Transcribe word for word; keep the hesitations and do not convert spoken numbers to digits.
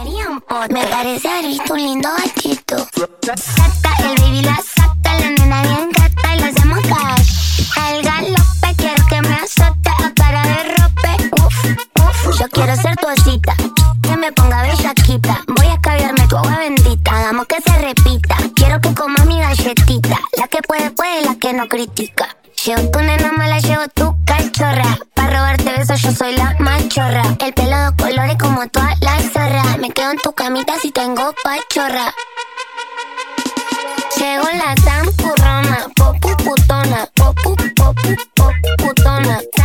quería un pot. Me parece haber visto un lindo gatito. Saca el baby, la saca, la nena bien gata y lo hacemos cash. El galope, quiero que me azote a cara de rope. Uf, uf, yo quiero ser tu osita, que me ponga bellaquita. Voy a caviarme tu agua bendita, hagamos que se repita. Quiero que comas mi galletita, la que puede, puede, la que no critica. Llevo tu nena mala, llevo tu cachorra. Pa' robarte besos yo soy la machorra. El pelo de colores como toda la zorra. Me quedo en tu camita si tengo pachorra. Llego la tampurrona, popu putona, popu, popu, popu putona.